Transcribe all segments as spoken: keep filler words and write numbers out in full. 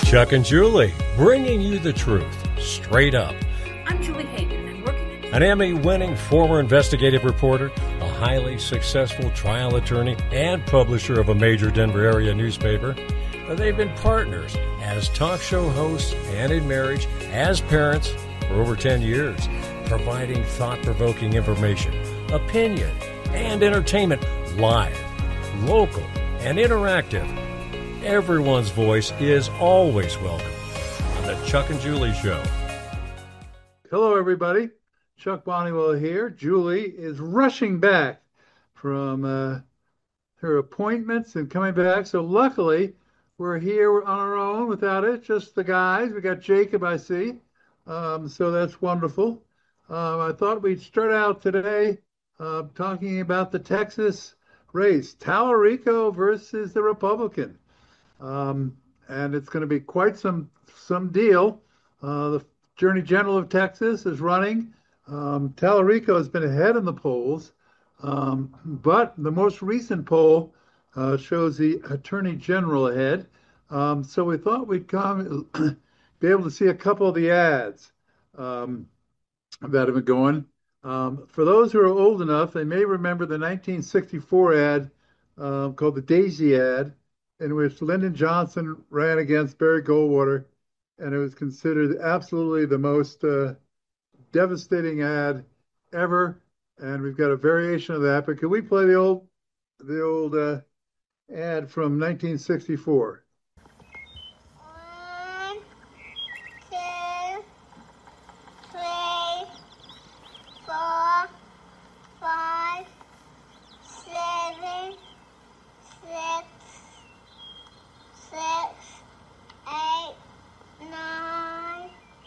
Chuck and Julie, bringing you the truth, straight up. I'm Julie Hagan, and I'm working at... An Emmy-winning former investigative reporter, a highly successful trial attorney, and publisher of a major Denver area newspaper. They've been partners as talk show hosts and in marriage, as parents, for over ten years, providing thought-provoking information, opinion, and entertainment live, local, and interactive. Everyone's voice is always welcome on the Chuck and Julie Show. Hello, everybody. Chuck Bonniwell here. Julie is rushing back from uh, her appointments and coming back. So luckily, we're here on our own without it, just the guys. We got Jacob, I see. Um, so that's wonderful. Um, I thought we'd start out today uh, talking about the Texas race, Tallarico versus the Republican. Um, and it's going to be quite some some deal. Uh, the Attorney General of Texas is running. Um, Tallarico has been ahead in the polls, um, but the most recent poll uh, shows the Attorney General ahead. Um, so we thought we'd come be able to see a couple of the ads um, that have been going. Um, for those who are old enough, they may remember the nineteen sixty-four ad uh, called the Daisy ad, in which Lyndon Johnson ran against Barry Goldwater, and it was considered absolutely the most uh, devastating ad ever. And we've got a variation of that. But could we play the old, the old uh, ad from nineteen sixty-four? One, two, three, four, five, seven, six, six, eight, nine,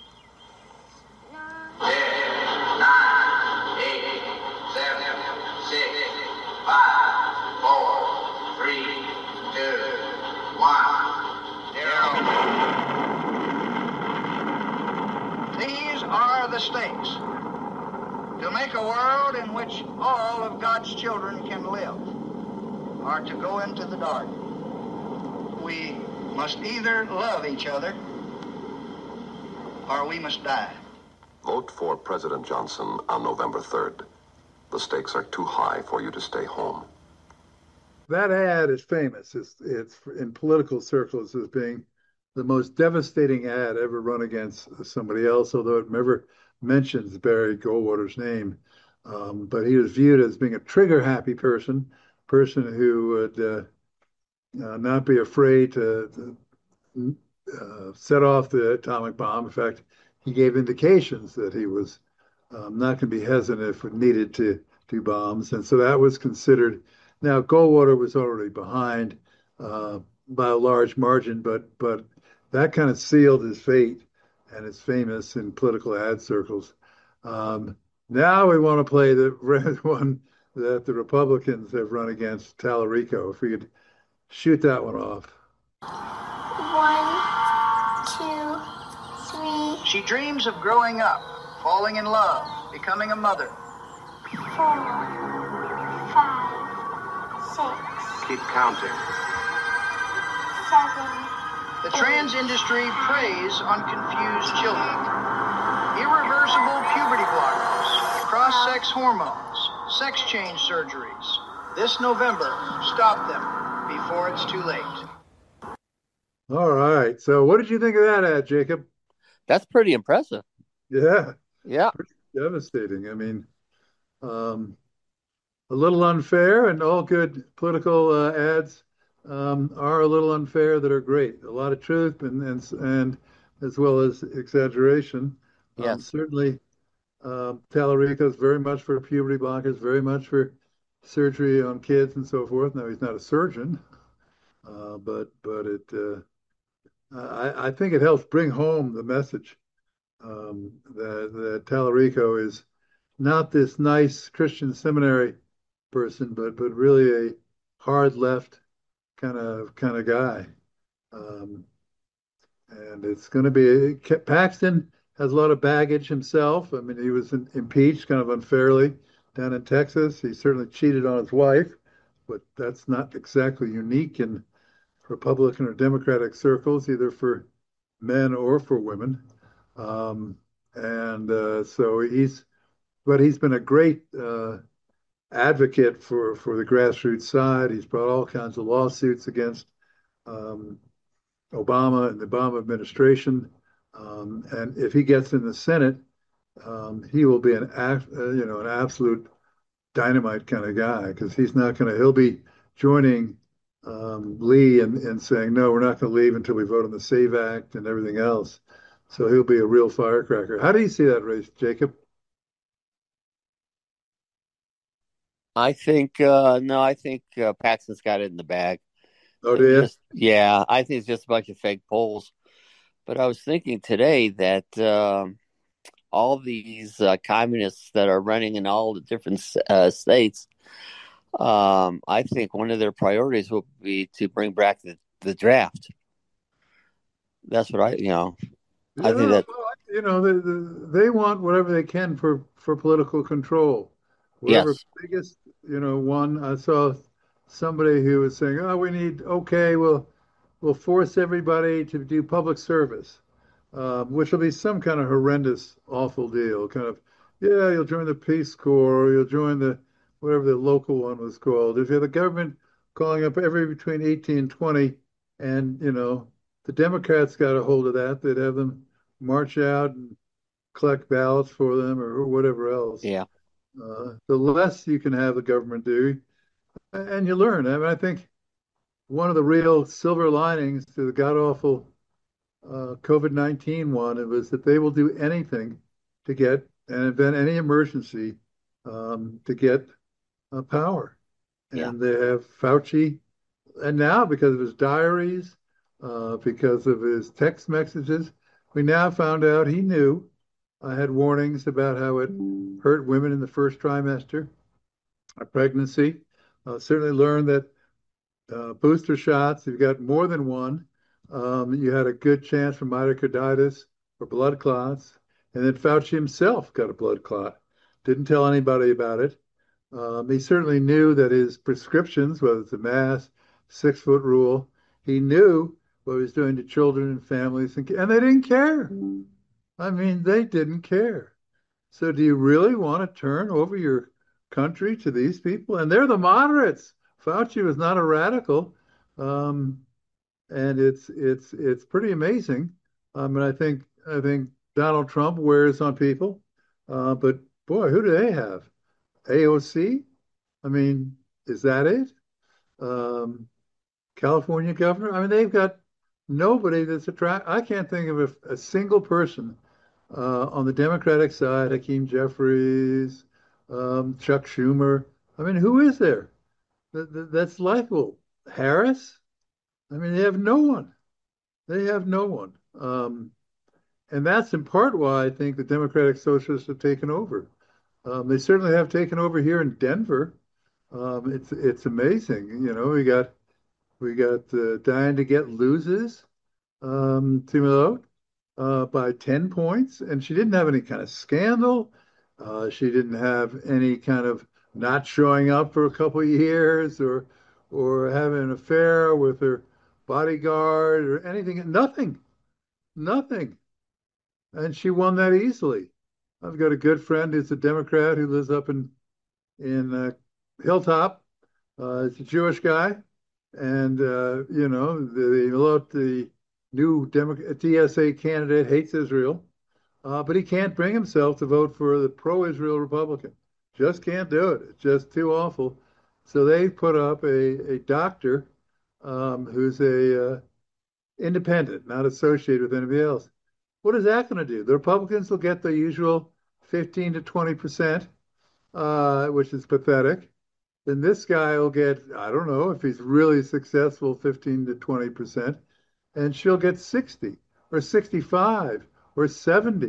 nine. Ten, nine, eight, seven, six, five, four, three, two, one, zero. These are the stakes. To make a world in which all of God's children can live, or to go into the dark. We must either love each other or we must die. Vote for President Johnson on November third. The stakes are too high for you to stay home. That ad is famous. It's, it's in political circles as being the most devastating ad ever run against somebody else, although it never mentions Barry Goldwater's name. Um, but he was viewed as being a trigger-happy person, person who would uh, uh, not be afraid to, to uh, set off the atomic bomb. In fact, he gave indications that he was um, not going to be hesitant if it needed to do bombs. And so that was considered. Now, Goldwater was already behind uh, by a large margin, but but that kind of sealed his fate, and it's famous in political ad circles. Um, now we want to play the one that the Republicans have run against, Tallarico. If we could shoot that one off. One, two, three, She dreams of growing up, falling in love, becoming a mother. four, five, six, Keep counting. seven. The trans industry preys on confused children. Irreversible puberty blockers, cross-sex hormones, sex change surgeries. This November, stop them before it's too late. All right. So what did you think of that ad, Jacob? That's pretty impressive. Yeah, Yeah. devastating. I mean, um, a little unfair, and all good political uh, ads um, are a little unfair that are great. A lot of truth and and, and as well as exaggeration. Um, Yes. certainly, um, Tallarico is very much for puberty blockers, very much for surgery on kids and so forth. Now, he's not a surgeon, uh, but but it uh, I, I think it helps bring home the message um, that, that Tallarico is not this nice Christian seminary person, but but really a hard left kind of kind of guy. Um, and it's going to be Paxton has a lot of baggage himself. I mean, he was in, impeached kind of unfairly down in Texas. He certainly cheated on his wife, but that's not exactly unique in Republican or Democratic circles, either for men or for women. Um, and uh, so he's, but he's been a great uh, advocate for for the grassroots side. He's brought all kinds of lawsuits against um, Obama and the Obama administration. Um, and if he gets in the Senate, um, he will be an uh, you know an absolute dynamite kind of guy because he's not going to. He'll be joining um, Lee and, and saying no, we're not going to leave until we vote on the SAVE Act and everything else. So he'll be a real firecracker. How do you see that race, Jacob? I think uh, no, I think uh, Paxton's got it in the bag. Oh, They're dear. just yeah, I think it's just a bunch of fake polls. But I was thinking today that um, all these uh, communists that are running in all the different uh, states, um, I think one of their priorities will be to bring back the, the draft. That's what I, you know, I think Yeah, that well, you know, they, they want whatever they can for for political control. Whatever yes, biggest, you know, one. I saw somebody who was saying, "Oh, we need okay, we'll we'll force everybody to do public service." Um, which will be some kind of horrendous, awful deal. Kind of, yeah, you'll join the Peace Corps, or you'll join the whatever the local one was called. If you have the government calling up every between eighteen and twenty, and you know the Democrats got a hold of that, they'd have them march out and collect ballots for them or whatever else. yeah, Uh, the less you can have the government do, and you learn. I mean, I think one of the real silver linings to the god awful uh, COVID nineteen one, it was that they will do anything to get and invent any emergency um, to get uh, power. yeah, And they have Fauci, and now because of his diaries, uh, because of his text messages, we now found out he knew. I had warnings about how it hurt women in the first trimester of pregnancy. Uh, certainly learned that uh, booster shots, if you got more than one, um, you had a good chance for myocarditis or blood clots. And then Fauci himself got a blood clot. Didn't tell anybody about it. Um, he certainly knew that his prescriptions, whether it's a mask, six foot rule, he knew what he was doing to children and families, and, and they didn't care. I mean, they didn't care. So, do you really want to turn over your country to these people? And they're the moderates. Fauci was not a radical, um, and it's it's it's pretty amazing. Um, and I think I think Donald Trump wears on people, uh, but boy, who do they have? A O C? I mean, is that it? Um, California governor? I mean, they've got nobody that's attract. I can't think of a, a single person uh, on the Democratic side, Hakeem Jeffries, um, Chuck Schumer. I mean, who is there that, that, that's likable? Harris? I mean, they have no one. They have no one. Um, and that's in part why I think the Democratic Socialists have taken over. Um, they certainly have taken over here in Denver. Um, it's it's amazing. You know, we got we got uh, Diane DeGette loses um, to uh, by ten points, and she didn't have any kind of scandal. Uh, she didn't have any kind of not showing up for a couple of years or or having an affair with her bodyguard or anything. Nothing, nothing. And she won that easily. I've got a good friend who's a Democrat who lives up in in uh, Hilltop. Uh, he's a Jewish guy, and uh, you know the the, the new Demo- T S A candidate hates Israel. Uh, but he can't bring himself to vote for the pro-Israel Republican. Just can't do it. It's just too awful. So they put up a, a doctor um, who's a uh, independent, not associated with anybody else. What is that going to do? The Republicans will get the usual fifteen to twenty percent, uh, which is pathetic. Then this guy will get, I don't know if he's really successful, fifteen to twenty percent, and she'll get sixty or sixty-five or seventy.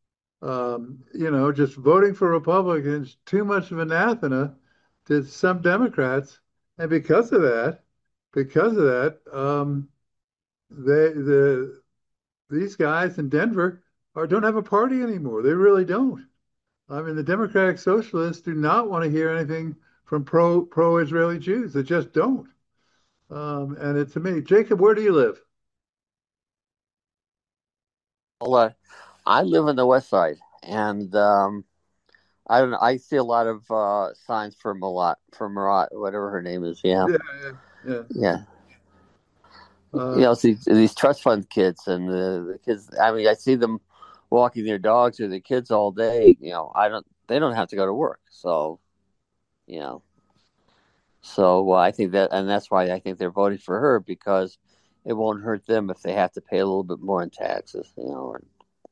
Um, you know, just voting for Republicans, too much of anathema to some Democrats. And because of that, because of that, um, they, the, these guys in Denver are, don't have a party anymore. They really don't. I mean, the Democratic Socialists do not want to hear anything from pro pro Israeli Jews. They just don't. Um, and it's to me, Jacob, where do you live? uh, I live in the West Side, and um, I don't know. I see a lot of uh, signs for Malat, for Marat, whatever her name is. Yeah, Yeah, yeah, yeah. yeah. You Uh, know, see these trust fund kids and the, the kids. I mean, I see them walking their dogs or their kids all day. You know, I don't. They don't have to go to work, so you know. So uh, I think that, and that's why I think they're voting for her because it won't hurt them if they have to pay a little bit more in taxes. You know, or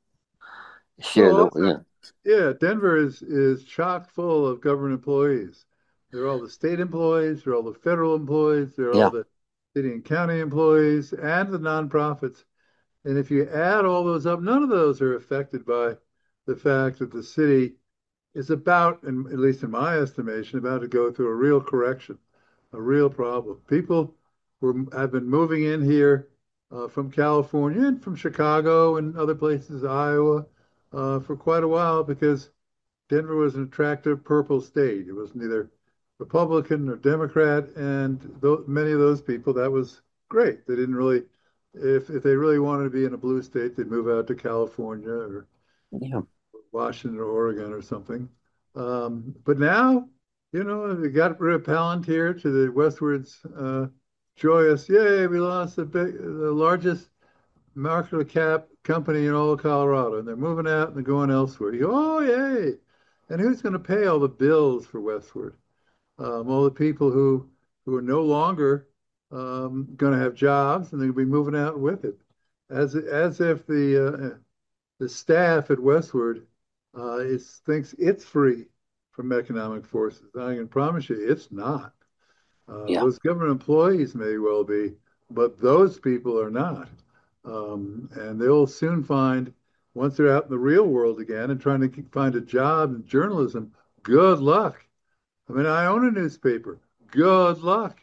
share well, the. You also, know, yeah, Denver is is chock full of government employees. They're all the state employees, they're all the federal employees, they're all yeah, the city and county employees, and the nonprofits. And if you add all those up, none of those are affected by the fact that the city is about, and at least in my estimation, about to go through a real correction, a real problem. People were have been moving in here uh, from California and from Chicago and other places, Iowa, uh, for quite a while because Denver was an attractive purple state. It was neither Republican or Democrat, and th- many of those people, that was great. They didn't really, if if they really wanted to be in a blue state, they'd move out to California or yeah, Washington or Oregon or something. Um, but now, you know, they got rid of Palantir to the westwards uh, joyous, yay, we lost the big, the largest market cap company in all of Colorado, and they're moving out and they're going elsewhere. You go, oh, yay. And who's going to pay all the bills for Westward? Um, all the people who who are no longer um, going to have jobs and they're going to be moving out with it, as as if the uh, the staff at Westward uh, is thinks it's free from economic forces. I can promise you, it's not. Uh, yeah, those government employees may well be, but those people are not. Um, and they'll soon find, once they're out in the real world again and trying to find a job in journalism, good luck. I mean, I own a newspaper. Good luck.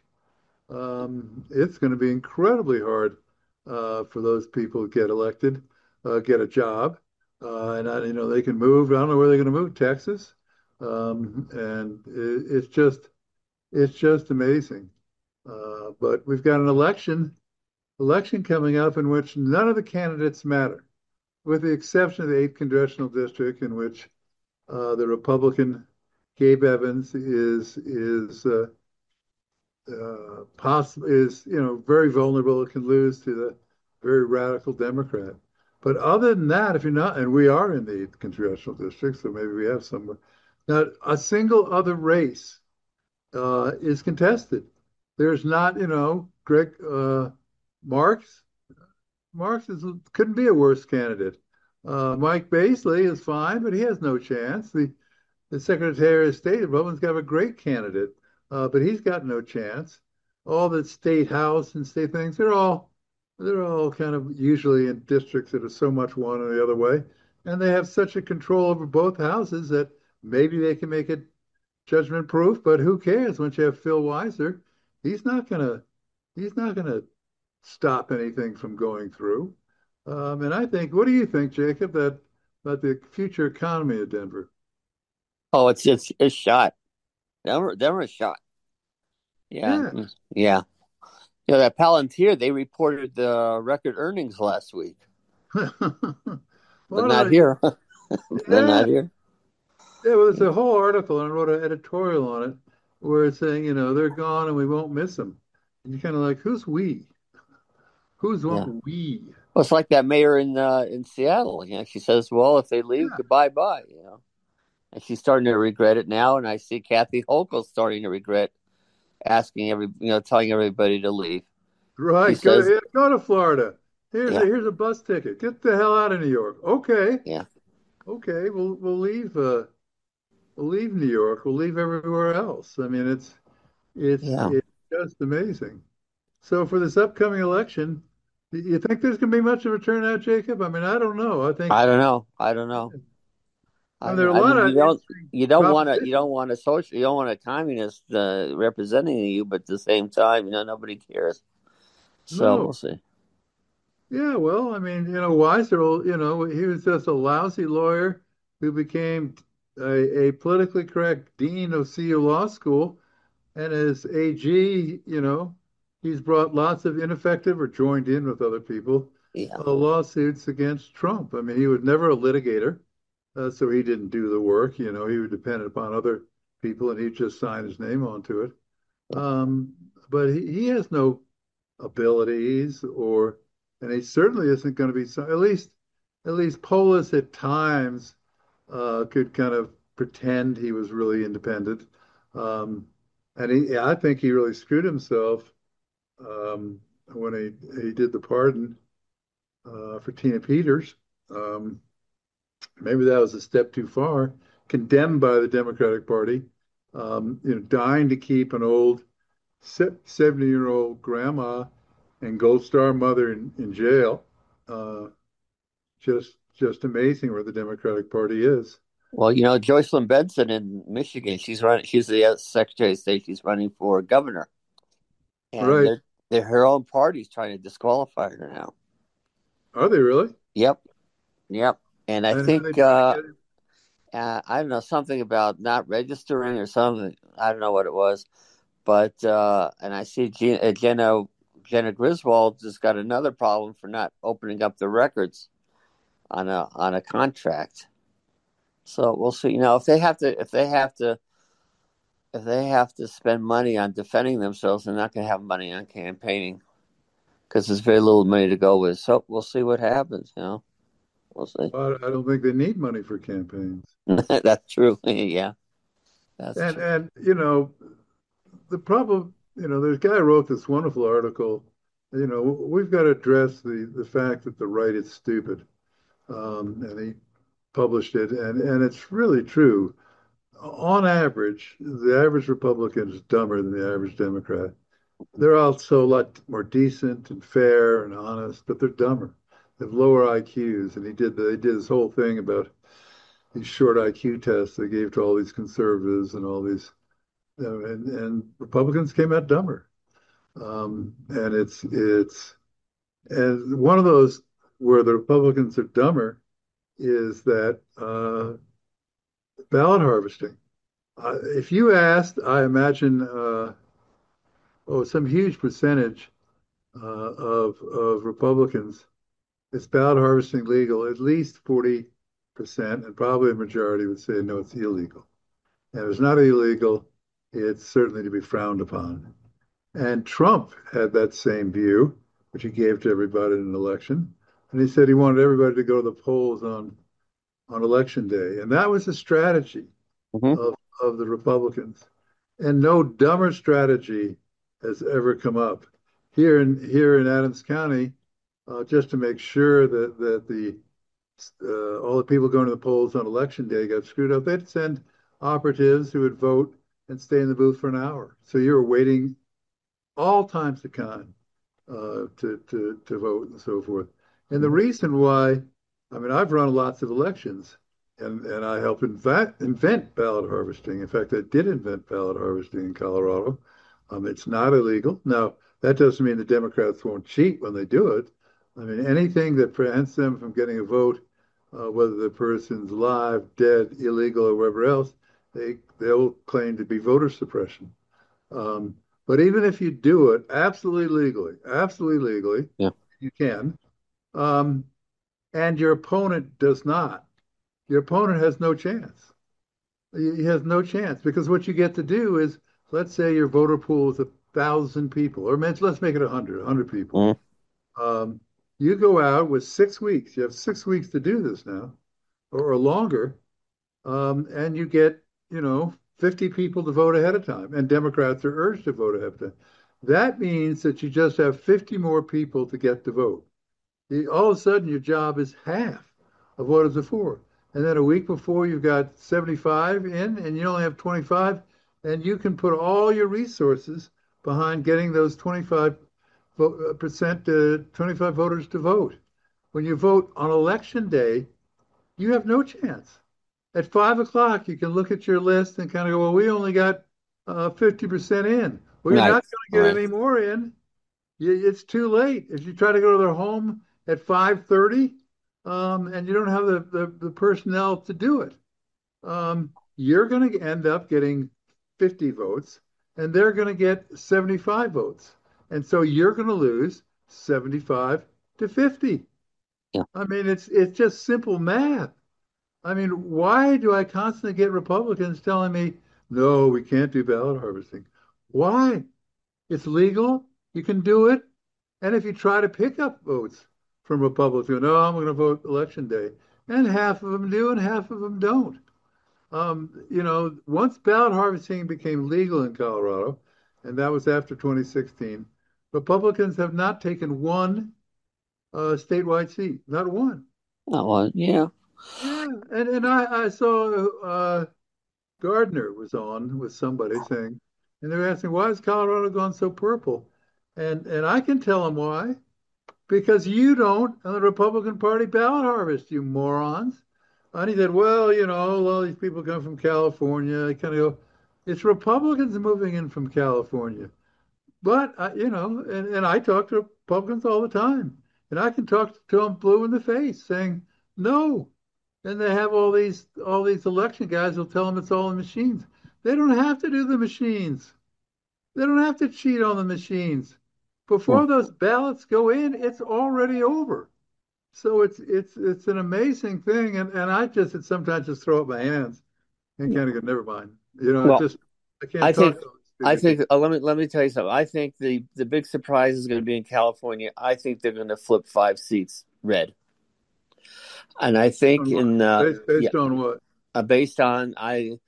Um, it's going to be incredibly hard uh, for those people to get elected, uh, get a job, uh, and I, you know they can move. I don't know where they're going to move. Texas, um, and it, it's just it's just amazing. Uh, but we've got an election election coming up in which none of the candidates matter, with the exception of the eighth congressional district, in which uh, the Republican Gabe Evans is is uh, uh, possible is you know very vulnerable. It can lose to the very radical Democrat. But other than that, if you're not, and we are in the eighth congressional district, so maybe we have somewhere. Not a single other race uh, is contested. There's not, you know, Greg uh, Marks. Marks is, couldn't be a worse candidate. Uh, Mike Baisley is fine, but he has no chance. The the Secretary of State, Republicans got a great candidate, uh, but he's got no chance. All the state house and state things, they're all they're all kind of usually in districts that are so much one or the other way, and they have such a control over both houses that maybe they can make it judgment proof. But who cares? Once you have Phil Weiser, he's not gonna he's not gonna stop anything from going through. Um, and I think, what do you think, Jacob, that about the future economy of Denver? oh, it's it's it's shot. Denver, Denver is shot. Yeah, Yeah. mm, yeah. You know that Palantir, they reported the record earnings last week, but Well, not uh, here. They're yeah, not here. yeah. Well, there's a whole article, and I wrote an editorial on it where it's saying, you know, they're gone and we won't miss them. And you're kind of like, who's we? Who's Yeah. what we? Well, it's like that mayor in uh, in Seattle. You know, she says, "Well, if they leave, Yeah, goodbye, bye." You know, and she's starting to regret it now. And I see Kathy Hochul starting to regret asking every, you know, telling everybody to leave. She right. Go says, to go to Florida. Here's a "Yeah, here's a bus ticket. Get the hell out of New York. Okay, yeah, okay. We'll we'll leave. Uh, we'll leave New York. We'll leave everywhere else. I mean, it's it's yeah." it's just amazing. So for this upcoming election, do you think there's going to be much of a turnout, Jacob? I mean, I don't know. I think I don't know. I don't know. I I mean, there don't, are a I lot mean, of you don't interesting you don't want to you propositions. don't want a social you don't want a communist uh, representing you, but at the same time, you know, nobody cares. So No. we'll see. Yeah, well, I mean, you know, Weiser, you know, he was just a lousy lawyer who became a, a politically correct dean of C U Law School. And as A G, you know, he's brought lots of ineffective or joined in with other people, Yeah. uh, lawsuits against Trump. I mean, he was never a litigator, uh, so he didn't do the work. You know, he was dependent upon other people, and he just signed his name onto it. Um, but he, he has no abilities, or, and he certainly isn't going to be. At least, at least Polis at times uh, could kind of pretend he was really independent. Um, and he, I think he really screwed himself um, when he he did the pardon uh, for Tina Peters. Um, maybe that was a step too far. Condemned by the Democratic Party, um, you know, dying to keep an old seventy-year-old grandma and Gold Star mother in, in jail. Uh, just just amazing where the Democratic Party is. Well, you know, Joycelyn Benson in Michigan, she's running. She's the Secretary of State. She's running for governor, and Right. they're, they're her own party's trying to disqualify her now. Are they really? Yep, yep. And I And think uh, uh, I don't know, something about not registering or something. I don't know what it was, but uh, and I see Gina, Jenna Jenna Griswold just got another problem for not opening up the records on a on a contract. So we'll see. You know, if they have to, if they have to, if they have to spend money on defending themselves, they're not going to have money on campaigning because there's very little money to go with. So we'll see what happens. You know, we'll see. I don't think they need money for campaigns. That's true. Yeah, that's and true. and you know, the problem. You know, there's a guy who wrote this wonderful article. You know, we've got to address the the fact that the right is stupid, um, and he published it, and and it's really true. On average, the average Republican is dumber than the average Democrat. They're also a lot more decent and fair and honest, but they're dumber. They have lower I Qs, and he did they did this whole thing about these short I Q tests they gave to all these conservatives and all these, you know, and and Republicans came out dumber. Um, and it's it's and one of those where the Republicans are dumber is that uh, ballot harvesting. Uh, if you asked, I imagine, uh, oh, some huge percentage uh, of of Republicans, is ballot harvesting legal? At least forty percent, and probably a majority would say no, it's illegal. And if it's not illegal, it's certainly to be frowned upon. And Trump had that same view, which he gave to everybody in an election. And he said he wanted everybody to go to the polls on on election day. And that was a strategy Mm-hmm. of, of the Republicans. And no dumber strategy has ever come up. Here in here in Adams County, uh, just to make sure that that the uh, all the people going to the polls on election day got screwed up, they'd send operatives who would vote and stay in the booth for an hour. So you were waiting all times to con uh, to to to vote and so forth. And the reason why, I mean, I've run lots of elections, and and I helped invent invent ballot harvesting. In fact, I did invent ballot harvesting in Colorado. Um, it's not illegal. Now, that doesn't mean the Democrats won't cheat when they do it. I mean, anything that prevents them from getting a vote, uh, whether the person's alive, dead, illegal, or whatever else, they they'll claim to be voter suppression. Um, but even if you do it absolutely legally, absolutely legally, Yeah. you can, um, and your opponent does not, your opponent has no chance. He has no chance because what you get to do is, let's say your voter pool is a thousand people, or let's make it a hundred, a hundred people. Mm-hmm. Um, you go out with six weeks. You have six weeks to do this now, or, or longer, um, and you get, you know, fifty people to vote ahead of time, and Democrats are urged to vote ahead of time. That means that you just have fifty more people to get the vote. You, all of a sudden, your job is half of what it's before. And then a week before, you've got seventy-five in, and you only have twenty-five, and you can put all your resources behind getting those twenty-five percent to twenty-five voters to vote. When you vote on election day, you have no chance. At five o'clock, you can look at your list and kind of go, well, we only got uh, fifty percent in. Well, you're Right. not going to get Right. any more in. You, it's too late. If you try to go to their home at five thirty, um, and you don't have the, the, the personnel to do it, um, you're going to end up getting fifty votes, and they're going to get seventy-five votes. And so you're going to lose seventy-five to fifty. Yeah. I mean, it's it's just simple math. I mean, why do I constantly get Republicans telling me, no, we can't do ballot harvesting? Why? It's legal. You can do it. And if you try to pick up votes from Republicans, no, I'm going to vote election day. And half of them do and half of them don't. Um, you know, once ballot harvesting became legal in Colorado, and that was after twenty sixteen, Republicans have not taken one uh, statewide seat, not one. Oh, well, yeah. Yeah, and and I I saw uh, Gardner was on with somebody saying, and they're asking why has Colorado gone so purple, and and I can tell them why, because you don't on the Republican Party ballot harvest, you morons. And he said, well, you know, all these people come from California. I kind of go, it's Republicans moving in from California. But, uh, you know, and, and I talk to Republicans all the time. And I can talk to them blue in the face saying, no. And they have all these all these election guys who'll tell them it's all the machines. They don't have to do the machines. They don't have to cheat on the machines. Well, Before those ballots go in, it's already over. So it's it's it's an amazing thing, and, and I just sometimes just throw up my hands and kind of go, never mind. You know, I well, just I can't I talk think to I these think people. uh, let me let me tell you something. I think the the big surprise is going to be in California. I think they're going to flip five seats red, and I think On what? in uh, Based, yeah, based on what? uh, based on I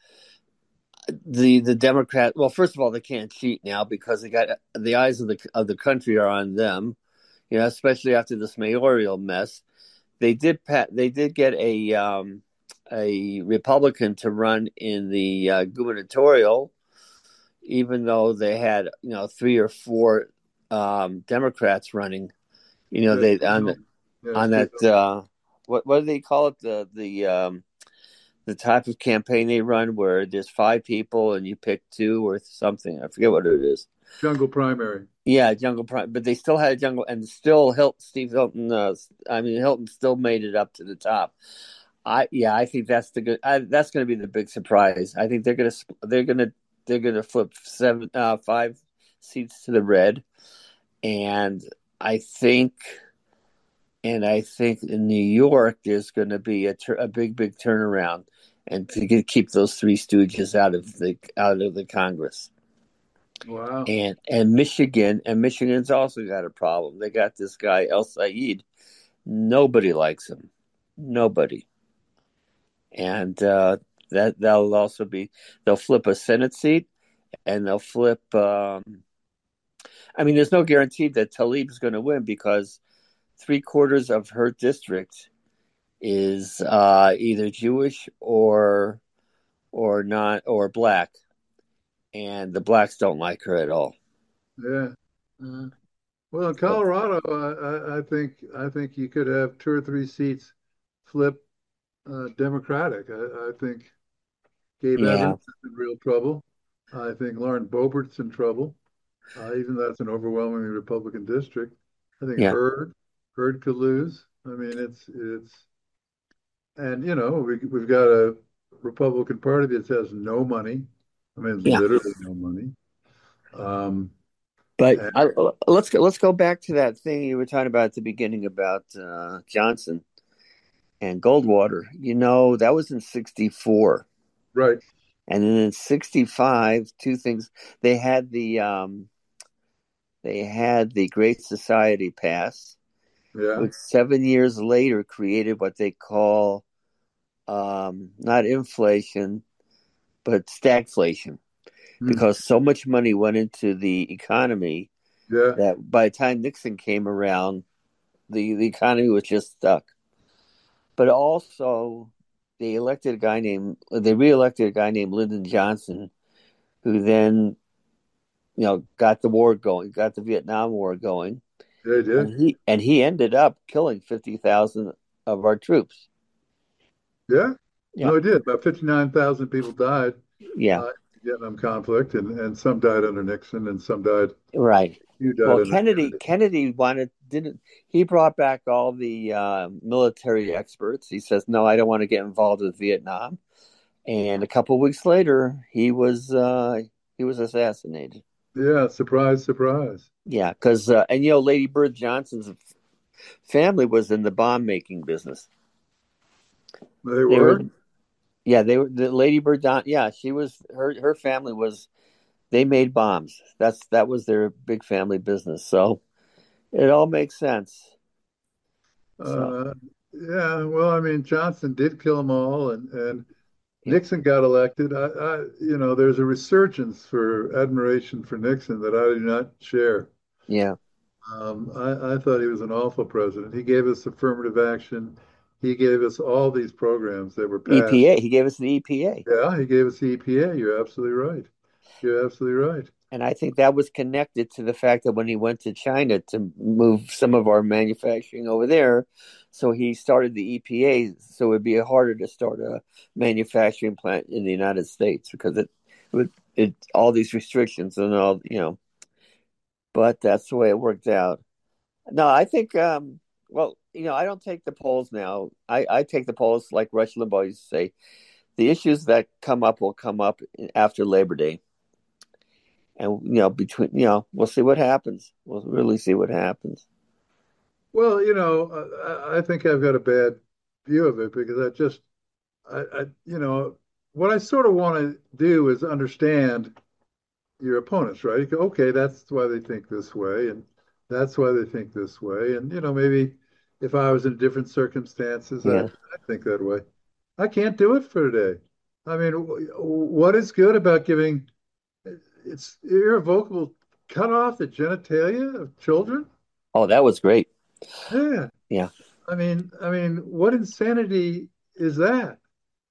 the the Democrat. Well, first of all, they can't cheat now because they got the eyes of the of the country are on them. You know, especially after this mayoral mess. They did pat. They did get a um, a Republican to run in the uh, gubernatorial, even though they had you know three or four um, Democrats running. You know Yeah, they Steve on the, Hilton. Yeah, on Steve that Hilton. uh, what what do they call it the the um, the type of campaign they run where there's five people and you pick two or something. I forget what it is. Jungle primary. Yeah, Jungle Prime, but they still had a Jungle, and still Hilton, Steve Hilton. Uh, I mean, Hilton still made it up to the top. I yeah, I think that's the good. I, that's going to be the big surprise. I think they're going to they're going to they're going to flip seven uh, five seats to the red, and I think and I think in New York there's going to be a, tur- a big big turnaround, and to get, keep those three stooges out of the out of the Congress. Wow. And and Michigan and Michigan's also got a problem. They got this guy El Said. Nobody likes him. Nobody. And uh, that that'll also be they'll flip a Senate seat and they'll flip. Um, I mean, there's no guarantee that Tlaib's going to win because three quarters of her district is uh, either Jewish or or not or black, and the blacks don't like her at all. Yeah. Uh, well, in Colorado, I, I, I think I think you could have two or three seats flip uh, Democratic. I, I think Gabe Yeah, Evans is in real trouble. I think Lauren Boebert's in trouble, uh, even though that's an overwhelmingly Republican district. I think yeah, Hurd Hurd could lose. I mean, it's it's and you know we we've got a Republican Party that has no money. I mean, yeah. literally no money. Um, But and I, let's go. Let's go back to that thing you were talking about at the beginning about uh, Johnson and Goldwater. You know that was in sixty-four, right, and then in sixty-five, two things. They had the um, they had the Great Society pass, yeah, which seven years later created what they call um, not inflation but stagflation, hmm, because so much money went into the economy yeah, that by the time Nixon came around, the, the economy was just stuck. But also, they elected a guy named they reelected a guy named Lyndon Johnson, who then you know got the war going, got the Vietnam War going, they did, and he and he ended up killing fifty thousand of our troops. yeah. Yeah, No, it did. About fifty-nine thousand people died yeah, uh, in the Vietnam conflict, and, and some died under Nixon, and some died, right. few died Well, under Kennedy Kennedy. Kennedy wanted didn't he brought back all the uh, military experts. He says, "No, I don't want to get involved with Vietnam." And a couple of weeks later, he was uh, he was assassinated. Yeah, surprise, surprise. Yeah, because uh, and you know, Lady Bird Johnson's family was in the bomb making business. They They were? were, yeah, they were the Lady Bird. Don, yeah, she was her her family was they made bombs. That's that was their big family business. So it all makes sense. So Uh, yeah, well, I mean, Johnson did kill them all, and, and yeah, Nixon got elected. I, I, you know, there's a resurgence for admiration for Nixon that I do not share. yeah. Um, I, I thought he was an awful president. He gave us affirmative action. He gave us all these programs that were passed. E P A. He gave us the E P A. Yeah, he gave us the E P A. You're absolutely right. You're absolutely right. And I think that was connected to the fact that when he went to China to move some of our manufacturing over there, so he started the E P A, so it would be harder to start a manufacturing plant in the United States because it would it all these restrictions and all you know. But that's the way it worked out. No, I think um, well, you know, I don't take the polls now. I, I take the polls like Rush Limbaugh used to say. The issues that come up will come up after Labor Day. And, you know, between, you know, we'll see what happens. We'll really see what happens. Well, you know, I, I think I've got a bad view of it because I just, I, I, you know, what I sort of want to do is understand your opponents, right? You go, okay, that's why they think this way, and that's why they think this way. And, you know, maybe if I was in different circumstances, I'd, Yeah. I'd think that way. I can't do it for today. I mean, wh- what is good about giving it's irrevocable cut off the genitalia of children? Oh, that was great. Yeah. Yeah. I mean, I mean, what insanity is that?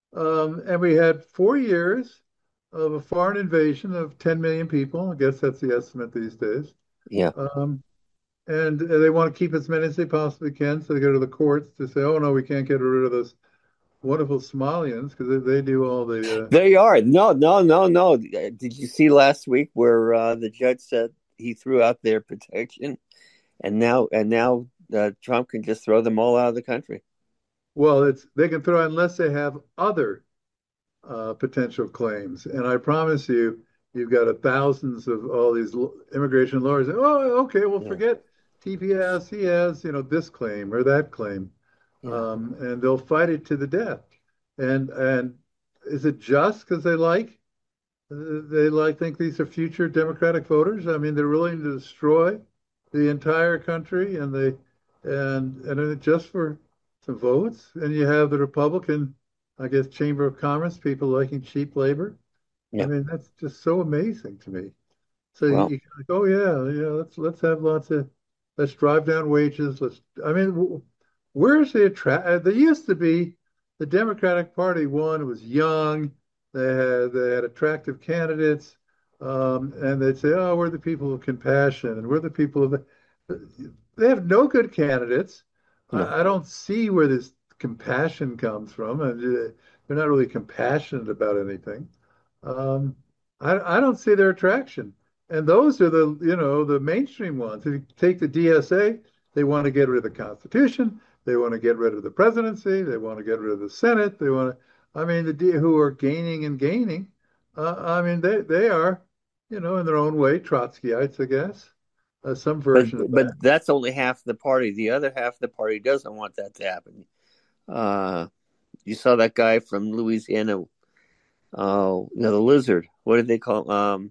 Um, and we had four years of a foreign invasion of ten million people. I guess that's the estimate these days. Yeah. Um, and they want to keep as many as they possibly can. So they go to the courts to say, oh, no, we can't get rid of those wonderful Somalians because they, they do all the. Uh... There you are. No, no, no, no. Did you see last week where uh, the judge said he threw out their protection and now, and now uh, Trump can just throw them all out of the country? Well, it's they can throw unless they have other uh, potential claims. And I promise you, you've got a thousands of all these immigration lawyers. Oh, okay, well, Yeah. forget T P S. He has, you know, this claim or that claim, Yeah. um, and they'll fight it to the death. And and is it just because they like they like think these are future Democratic voters? I mean, they're willing to destroy the entire country, and they and and just for some votes. And you have the Republican, I guess, Chamber of Commerce people liking cheap labor. I Yeah. mean, that's just so amazing to me. So you, Well, you like, oh yeah, yeah, let's let's have lots of let's drive down wages. Let's. I mean, w- where's the attract? There used to be the Democratic Party won. It was young. They had they had attractive candidates, um, and they'd say, oh, we're the people of compassion, and we're the people of. They have no good candidates. no. I, I don't see where this compassion comes from, and uh, they're not really compassionate about anything. Um, I, I don't see their attraction. And those are the, you know, the mainstream ones. If you take the D S A, they want to get rid of the Constitution. They want to get rid of the presidency. They want to get rid of the Senate. They want to, I mean, the D who are gaining and gaining. Uh, I mean, they they are, you know, in their own way, Trotskyites, I guess, uh, some But version of but that. that's only half the party. The other half of the party doesn't want that to happen. Uh, you saw that guy from Louisiana. Uh, you know, the lizard. What did they call? Um,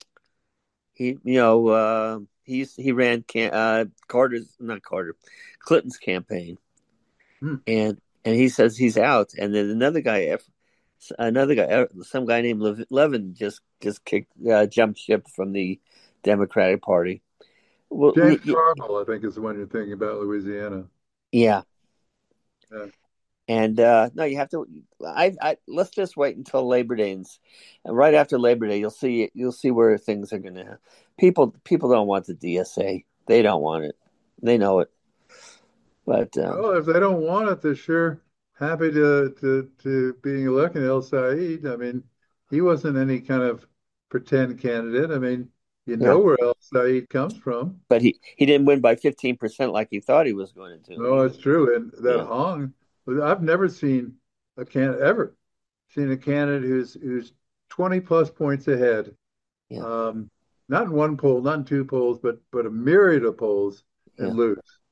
he, you know, uh, he's he ran can, uh, Carter's not Carter, Clinton's campaign, Hmm. and and he says he's out. And then another guy, another guy, some guy named Levin, just just kicked, uh, jumped ship from the Democratic Party. Well, James y- Carville, I think, is the one you're thinking about, Louisiana. yeah. Yeah. And uh, no, you have to. I, I let's just wait until Labor Day, and, and right after Labor Day, you'll see you'll see where things are going to. People people don't want the D S A. They don't want it. They know it. But um, Well, if they don't want it, they're sure happy to to to being elected El Said. I mean, he wasn't any kind of pretend candidate. I mean, you yeah, know where El Said comes from. but he, he didn't win by fifteen percent like he thought he was going to. No, it's true. And that Yeah, Hong, I've never seen a can ever seen a candidate who's who's twenty plus points ahead. yeah, Um, not in one poll, not in two polls, but but a myriad of polls yeah. and lose.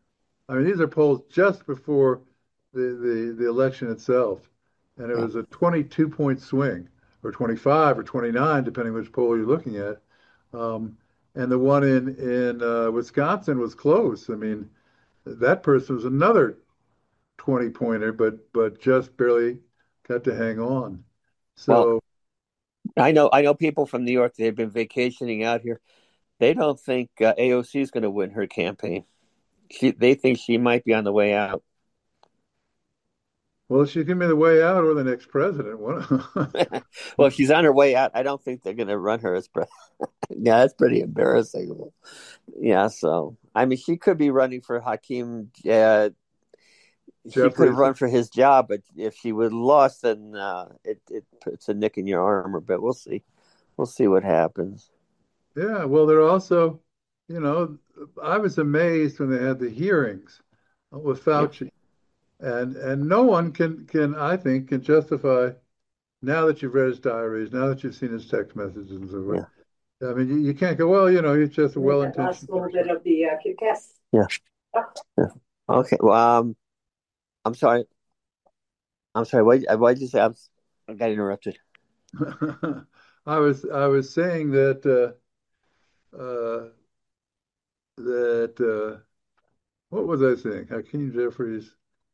I mean, these are polls just before the, the, the election itself. And it Yeah. was a twenty-two point swing, or twenty-five or twenty-nine, depending which poll you're looking at. Um, and the one in, in uh, Wisconsin was close. I mean, that person was another twenty pointer, but but just barely got to hang on. Well, So, I know I know people from New York. They've been vacationing out here. They don't think uh, A O C is going to win her campaign. She, they think she might be on the way out. well, she can be the way out or the next president. Well, if she's on her way out, I don't think they're going to run her as president. Yeah, that's pretty embarrassing. Yeah, so I mean, she could be running for Hakeem. Uh, she could have run for his job, but if she would have lost, then uh, it it puts a nick in your armor. But we'll see. We'll see what happens. Yeah, well, they're also, you know, I was amazed when they had the hearings with Fauci, yeah. and and no one can can I think can justify now that you've read his diaries, now that you've seen his text messages and so forth. Yeah. I mean, you, you can't go, well, you know, he's just a well-intentioned. Last little bit of the uh, Kit Kat. Yeah. yeah. Okay. Well, um, I'm sorry. I'm sorry. What what did you say? I'm, I got interrupted. I was I was saying that uh, uh, that uh, what was I saying? Hakeem Jeffries.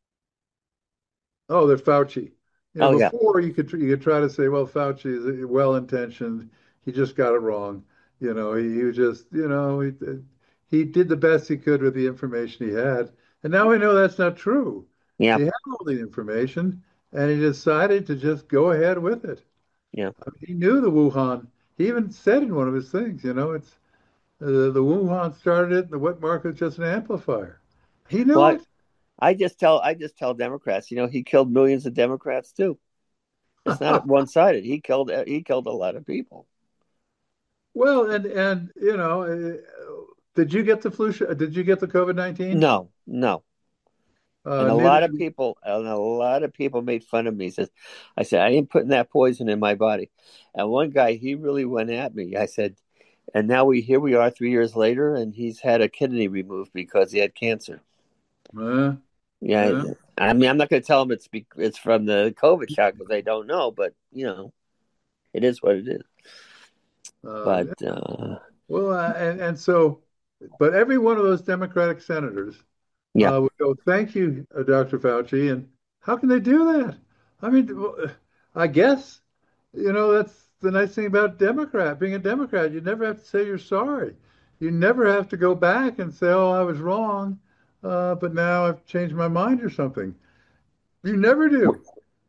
Oh, that Fauci. You know, oh, yeah. before you could you could try to say, well, Fauci is well-intentioned. He just got it wrong. You know, he, he was just, you know, he he did the best he could with the information he had. And now we know that's not true. Yeah. He had all the information, and he decided to just go ahead with it. Yeah. I mean, he knew the Wuhan. He even said in one of his things, you know, it's uh, the Wuhan started it, and the wet market is just an amplifier. He knew well, it. I, I just tell I just tell Democrats, you know, he killed millions of Democrats too. It's not one-sided. He killed he killed a lot of people. Well, and and you know, uh, did you get the flu? Did you get the COVID nineteen? No, no. Uh, and a lot of people, and a lot of people made fun of me. Says, I said, I ain't putting that poison in my body. And one guy, he really went at me. I said, and now we here we are three years later, and he's had a kidney removed because he had cancer. Uh, yeah, yeah, I mean, I'm not going to tell him it's be, it's from the COVID shot because I don't know, but you know, it is what it is. Uh, but yeah. uh, well, uh, and and so, but every one of those Democratic senators. Yeah. Uh, would go, thank you, uh, Doctor Fauci. And how can they do that? I mean, I guess, you know, that's the nice thing about Democrat, being a Democrat. You never have to say you're sorry. You never have to go back and say, oh, I was wrong, uh, but now I've changed my mind or something. You never do.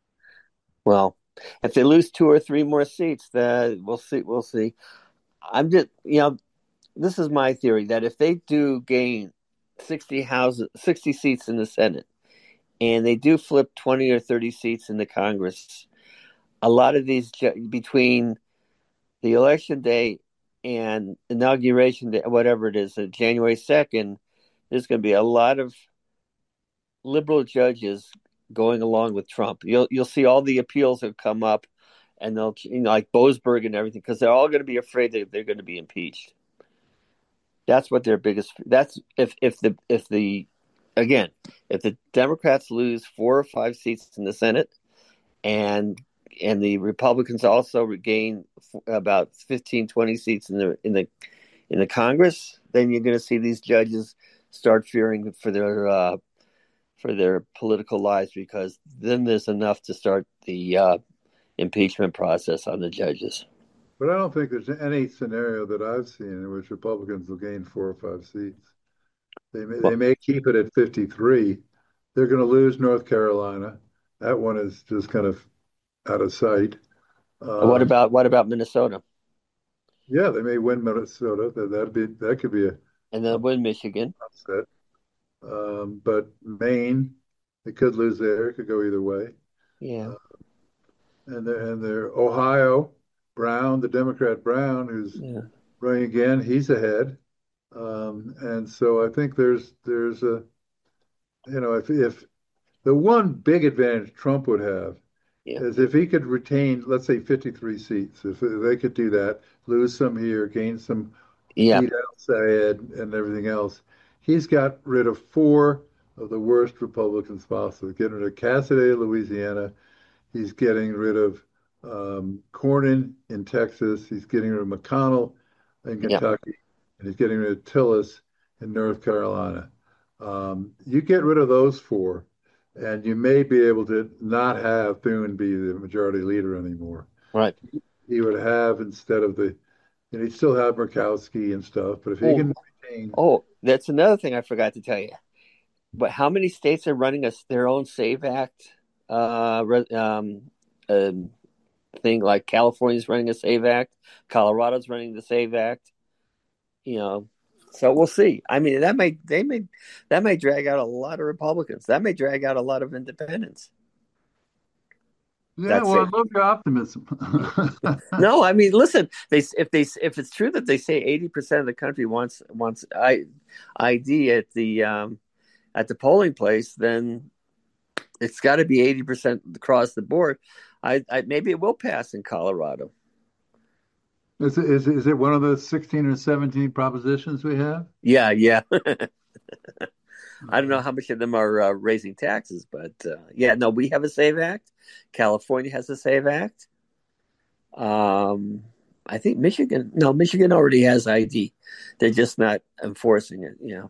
Well, if they lose two or three more seats, then we'll see. We'll see. I'm just, you know, this is my theory that if they do gain sixty houses, sixty seats in the Senate, and they do flip twenty or thirty seats in the Congress, a lot of these between the election day and inauguration day, whatever it is, uh, January second, there's going to be a lot of liberal judges going along with Trump. You'll you'll see all the appeals that come up, and they'll, you know, like Boasberg and everything, because they're all going to be afraid that they're going to be impeached. That's what their biggest. That's if if the if the again if the Democrats lose four or five seats in the Senate, and and the Republicans also regain about fifteen, twenty seats in the in the in the Congress, then you're going to see these judges start fearing for their uh, for their political lives, because then there's enough to start the uh, impeachment process on the judges. But I don't think there's any scenario that I've seen in which Republicans will gain four or five seats. They may, well, they may keep it at fifty-three. They're going to lose North Carolina. That one is just kind of out of sight. Uh, what about what about Minnesota? Yeah, they may win Minnesota. That that'd be that could be a and they'll win Michigan. Upset. Um, but Maine, they could lose there. It could go either way. Yeah. Uh, and they're, and they're Ohio. Brown, the Democrat Brown, who's yeah. running again, he's ahead, um, and so I think there's there's a, you know, if if the one big advantage Trump would have yeah. is if he could retain, let's say, fifty-three seats, if they could do that, lose some here, gain some yeah. seat outside, and everything else, he's got rid of four of the worst Republicans possible. Getting rid of Cassidy, Louisiana. He's getting rid of um, Cornyn in Texas. He's getting rid of McConnell in Yeah. Kentucky, and he's getting rid of Tillis in North Carolina. Um, you get rid of those four, and you may be able to not have Thune be the majority leader anymore. Right. He would have instead of the, and he'd still have Murkowski and stuff, but if he Oh, can retain, oh, that's another thing I forgot to tell you. But how many states are running us their own SAVE Act uh, re- um, um, thing? Like California's running a SAVE Act, Colorado's running the SAVE Act. You know, so we'll see. I mean, that may they may that may drag out a lot of Republicans. That may drag out a lot of independents. yeah, That's well, I it. love your optimism. No, I mean, listen. They if they if it's true that they say eighty percent of the country wants wants I, I D at the um, at the polling place, then it's got to be eighty percent across the board. I, I maybe it will pass in Colorado. Is it, is, it- is it one of the sixteen or seventeen propositions we have? Yeah, yeah. I don't know how much of them are uh, raising taxes, but uh, yeah, no, we have a SAVE Act. California has a SAVE Act. Um, I think Michigan, no, Michigan already has I D. They're just not enforcing it, you know.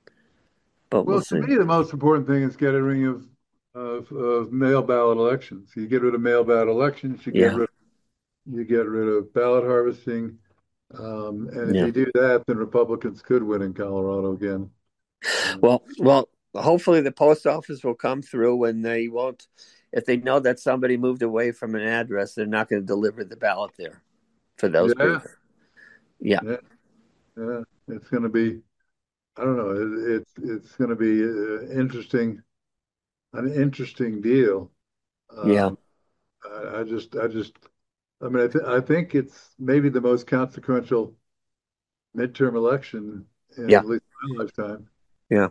But we'll Well, to see. me, the most important thing is getting rid of, of, of mail ballot elections. You get rid of mail ballot elections, you get Yeah, rid you get rid of ballot harvesting. Um, and if yeah. you do that, then Republicans could win in Colorado again. Um, Well, well, hopefully the post office will come through and they won't. If they know that somebody moved away from an address, they're not going to deliver the ballot there for those yeah, people. Yeah, yeah, yeah. It's going to be, I don't know, it, it's it's going to be uh, interesting, an interesting deal. yeah, Um, I, I just, I just, I mean, I, th I think it's maybe the most consequential midterm election in yeah, at least my lifetime. yeah,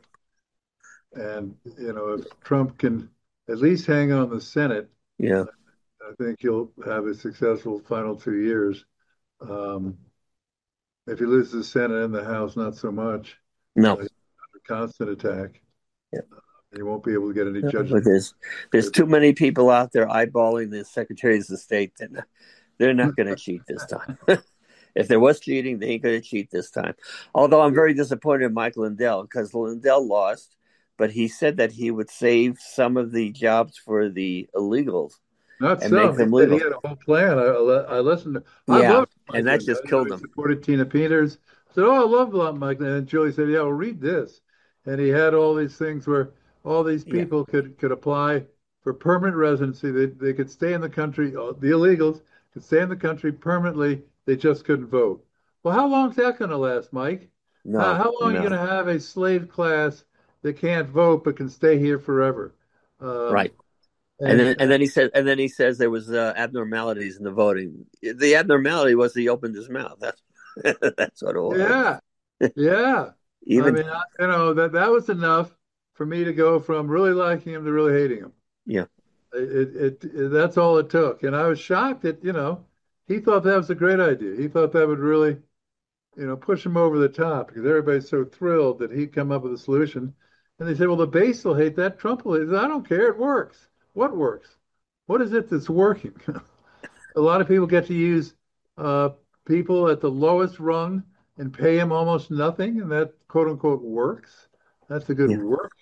And, you know, if Trump can at least hang on the Senate, yeah. I think he'll have a successful final two years. Um, if he loses the Senate and the House, not so much. Uh, No, he's under constant attack. yeah. He won't be able to get any No, judges. but there's there's too many people out there eyeballing the secretaries of state. They're not, they're not going to cheat this time. If there was cheating, they ain't going to cheat this time. Although I'm very disappointed in Mike Lindell because Lindell lost, but he said that he would save some of the jobs for the illegals Not and so. make He them said he legal. had a whole plan. I, I listened. To, I Yeah, loved Mike and that Lindell. just You know, killed he him. supported Tina Peters. I said, "Oh, I love Mike." And Julie said, "Yeah, well, read this." And he had all these things where all these Yeah, people could could apply for permanent residency. They they could stay in the country. uh, The illegals could stay in the country permanently. They just couldn't vote. Well, how long is that going to last, Mike? How, no, how long are you no, going to have a slave class that can't vote but can stay here forever? Um, right. And and then and then he said and then he says there was uh, abnormalities in the voting. The abnormality was he opened his mouth. That's that's what it was. yeah, yeah. I Even mean, I, you know, that that was enough for me to go from really liking him to really hating him. yeah, It, it, it that's all it took. And I was shocked that, you know, he thought that was a great idea. He thought that would really, you know, push him over the top because everybody's so thrilled that he'd come up with a solution. And they said, well, the base will hate that. Trump will hate it. I don't care. It works. What works? What is it that's working? A lot of people get to use uh, people at the lowest rung and pay them almost nothing, and that quote unquote works. That's a good yeah, work.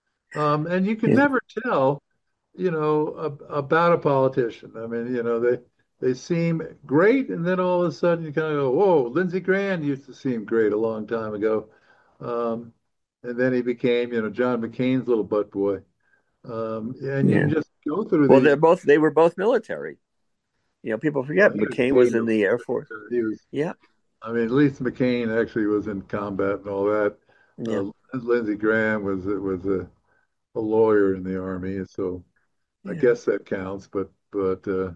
Um, and you can yeah, never tell, you know, ab- about a politician. I mean, you know, they they seem great, and then all of a sudden you kind of go, "Whoa, Lindsey Graham used to seem great a long time ago," um, and then he became, you know, John McCain's little butt boy. Um, and you yeah. can just go through Well, these. they're both they were both military. You know, people Well, forget he was McCain was in naval. the Air Force. He was. Yeah, I mean, at least McCain actually was in combat and all that. yeah, Uh, Lindsey Graham was was a, a lawyer in the army, so I yeah, guess that counts. But but uh,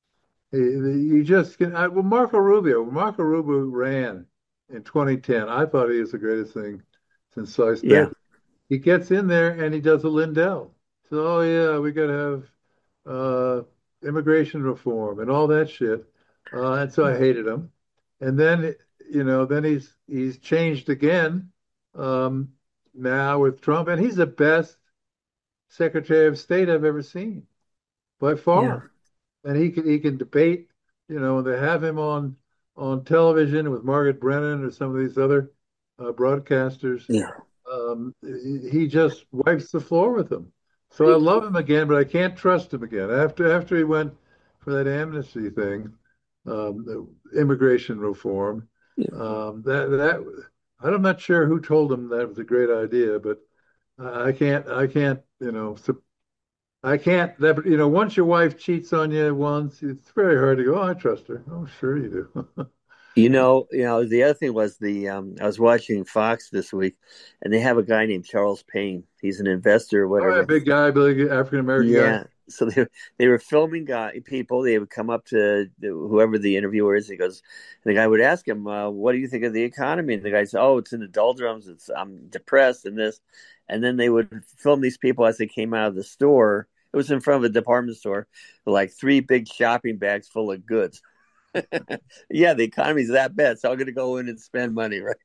he, you just can. I, well, Marco Rubio. When Marco Rubio ran in twenty ten, I thought he was the greatest thing since sliced yeah, bread. He gets in there and he does a Lindell. So, oh yeah, we got to have uh, immigration reform and all that shit. Uh, and so I hated him. And then, you know, then he's he's changed again um, now with Trump, and he's the best Secretary of State I've ever seen by Yeah. far. And he can he can debate. You know, they have him on on television with Margaret Brennan or some of these other uh, broadcasters. Yeah. Um, he, he just wipes the floor with them. So I love him again, but I can't trust him again. After after he went for that amnesty thing, um, the immigration reform, Yeah. um, that that I'm not sure who told him that was a great idea, but I can't I can't you know so I can't that you know once your wife cheats on you once, it's very hard to go, oh, I trust her. Oh, sure you do. You know, you know, the other thing was the um, I was watching Fox this week, and they have a guy named Charles Payne. He's an investor or Oh, yeah, whatever. big guy, big African American guy. Yeah. So they they were filming guy people. They would come up to the, whoever the interviewer is. He goes, and the guy would ask him, uh, "What do you think of the economy?" And the guy said, "Oh, it's in the doldrums. It's I'm depressed and this." And then they would film these people as they came out of the store. It was in front of a department store, with like three big shopping bags full of goods. Yeah, the economy's that bad, so I'm going to go in and spend money, right?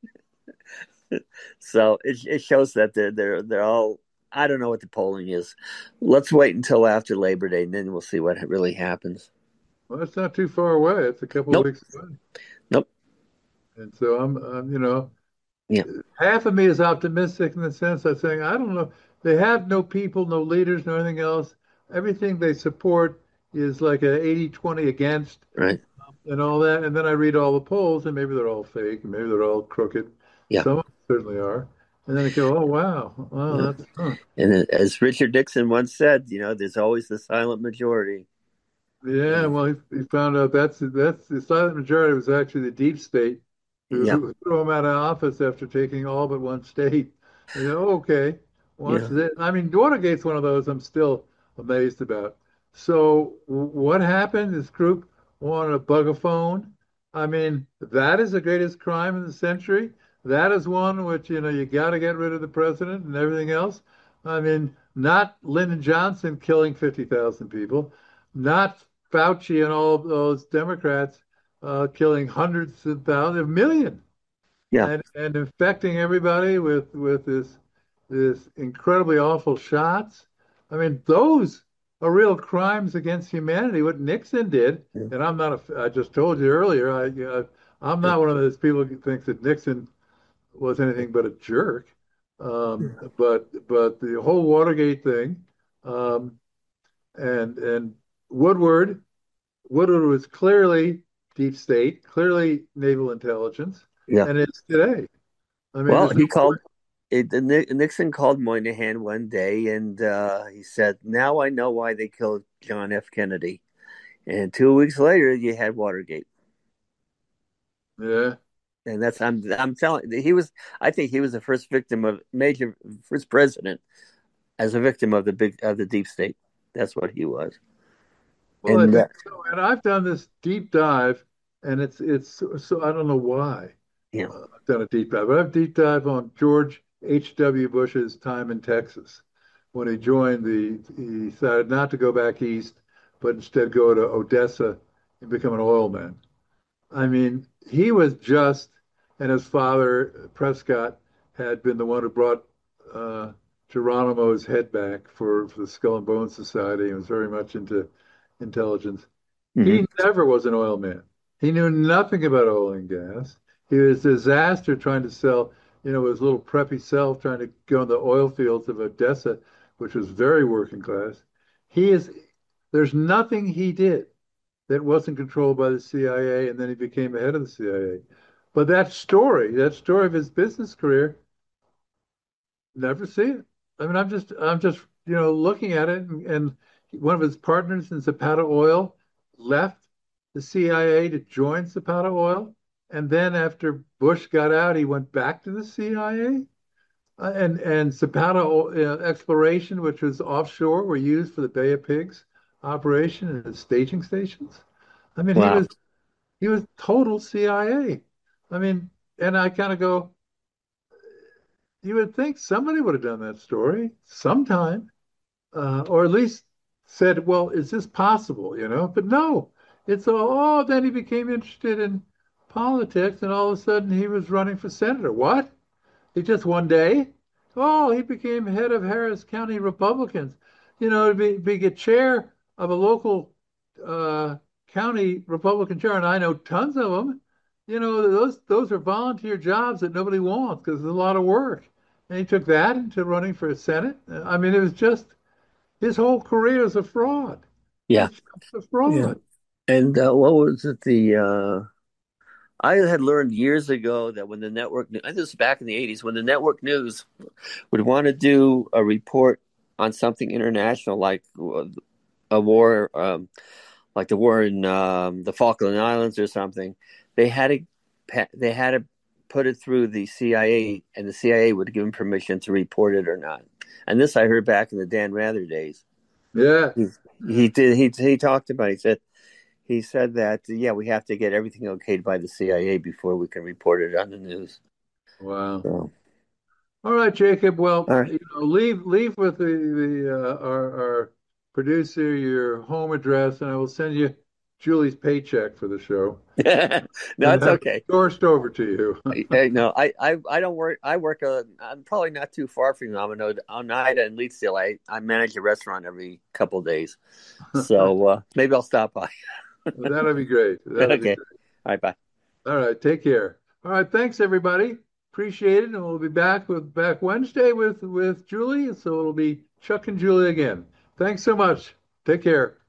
So it it shows that they're they're they're all. I don't know what the polling is. Let's wait until after Labor Day, and then we'll see what really happens. Well, it's not too far away. It's a couple of Nope. weeks away. Nope. And so I'm, I'm, you know, Yeah. half of me is optimistic in the sense of saying, I don't know, they have no people, no leaders, no anything else. Everything they support is like an eighty twenty against Right. and all that. And then I read all the polls, and maybe they're all fake, and maybe they're all crooked. Yeah. Some of them certainly are. And then I go, oh, wow. Wow, Yeah. that's, huh. And as Richard Nixon once said, you know, there's always the silent majority. Yeah, well, he, he found out that's that's the silent majority was actually the deep state who, Yeah. who threw him out of office after taking all but one state. You know, okay, watch Yeah. this. I mean, Watergate's one of those I'm still amazed about. So w- what happened? This group wanted a bug a phone. I mean, that is the greatest crime in the century. That is one which, you know, you got to get rid of the president and everything else. I mean, not Lyndon Johnson killing fifty thousand people, not Fauci and all of those Democrats uh, killing hundreds of thousands, a million, Yeah. and and infecting everybody with with this this incredibly awful shots. I mean, those are real crimes against humanity. What Nixon did, Yeah. and I'm not a, I just told you earlier, I uh, I'm not one of those people who thinks that Nixon was anything but a jerk. Um, but but the whole Watergate thing, um, and and Woodward. Woodward was clearly deep state, clearly naval intelligence, Yeah. and it's today. I mean, Well, there's he no called it. the Ni- Nixon called Moynihan one day, and uh, he said, "Now I know why they killed John F. Kennedy." And two weeks later, you had Watergate, yeah, and that's I'm I'm telling he was. I think he was the first victim of major first president as a victim of the big of the deep state. That's what he was. well, I And uh, think so. And I've done this deep dive, and it's it's so, so I don't know why yeah, uh, I've done a deep dive, but I've deep dive on George H W. Bush's time in Texas when he joined the. He decided not to go back east, but instead go to Odessa and become an oil man. I mean, he was just, and his father, Prescott, had been the one who brought uh, Geronimo's head back for, for the Skull and Bones Society and was very much into intelligence. mhm. He never was an oil man. He knew nothing about oil and gas. He was a disaster trying to sell, you know, his little preppy self trying to go in the oil fields of Odessa, which was very working class. He is, there's nothing he did that wasn't controlled by the C I A, and then he became the head of the C I A. But that story, that story of his business career, never see it. I mean, I'm just, I'm just, you know, looking at it, and, and one of his partners in Zapata Oil left the C I A to join Zapata Oil, and then after Bush got out, he went back to the C I A. Uh, and and Zapata uh, exploration, which was offshore, were used for the Bay of Pigs operation and the staging stations. I mean, he Wow. was he was total C I A. I I mean, and I kind of go, you would think somebody would have done that story sometime, uh, or at least said, well, is this possible? You know, but no, it's all, oh, then he became interested in politics, and all of a sudden he was running for senator. What? He just one day? Oh, he became head of Harris County Republicans. You know, to be, be a chair of a local uh, county Republican chair, and I know tons of them. You know, those those are volunteer jobs that nobody wants because it's a lot of work. And he took that into running for Senate. I mean, it was just his whole career is a fraud. Yeah. It's just a fraud. Yeah. And uh, what was it? The uh, I had learned years ago that when the network, this was back in the eighties, when the network news would want to do a report on something international, like a war, um, like the war in um, the Falkland Islands or something, they had to they had to put it through the C I A, and the C I A would give them permission to report it or not. And this I heard back in the Dan Rather days. Yeah, he, he did. He he talked about. It. He said. He said that, yeah, we have to get everything okayed by the C I A before we can report it on the news. Wow. So. All right, Jacob. Well, Right. you know, leave leave with the the uh, our our producer your home address, and I will send you Julie's paycheck for the show. No, it's okay. Sourced over to you. Hey, no, I, I, I don't work. I work. A, I'm probably not too far from you. I'm on Oneida and Leetsdale. I, I manage a restaurant every couple of days, so uh, maybe I'll stop by. That'll be great. That'll Okay. be great. All right. Bye. All right. Take care. All right. Thanks, everybody. Appreciate it. And we'll be back with back Wednesday with with Julie. So it'll be Chuck and Julie again. Thanks so much. Take care.